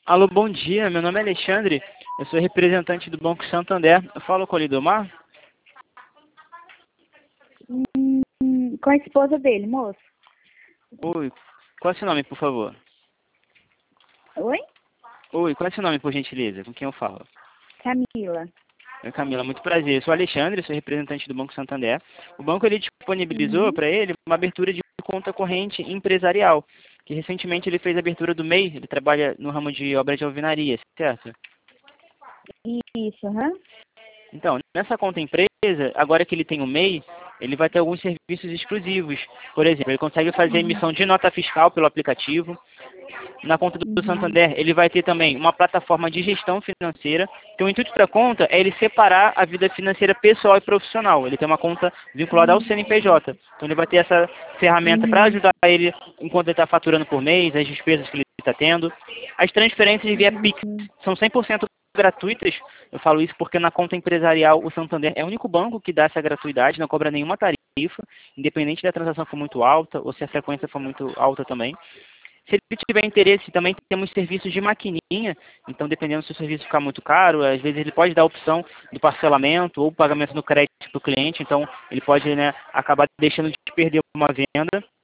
Alô, bom dia. Meu nome é Alexandre. Eu sou representante do Banco Santander. Eu falo com o Lidomar? Com a esposa dele, moço. Oi. Qual é o seu nome, por favor? Oi? Oi, qual é o seu nome, por gentileza? Com quem eu falo? Camila. Oi, Camila, muito prazer. Eu sou Alexandre, sou representante do Banco Santander. O banco ele disponibilizou para ele uma abertura de conta corrente empresarial, que recentemente ele fez a abertura do MEI. Ele trabalha no ramo de obra de alvenaria, certo? Isso, aham. Então, nessa conta empresa, agora que ele tem o MEI, ele vai ter alguns serviços exclusivos. Por exemplo, ele consegue fazer emissão de nota fiscal pelo aplicativo. Na conta do Santander, ele vai ter também uma plataforma de gestão financeira, que o intuito da conta é ele separar a vida financeira pessoal e profissional. Ele tem uma conta vinculada ao CNPJ. Então, ele vai ter essa ferramenta para ajudar ele enquanto ele está faturando por mês, as despesas que ele está tendo. As transferências via Pix são 100% gratuitas. Eu falo isso porque na conta empresarial o Santander é o único banco que dá essa gratuidade, não cobra nenhuma tarifa, independente da transação for muito alta ou se a frequência for muito alta também. Se ele tiver interesse, também temos serviços de maquininha, então dependendo se o serviço ficar muito caro, às vezes ele pode dar a opção do parcelamento ou pagamento no crédito para o cliente, então ele pode, né, acabar deixando de perder uma venda.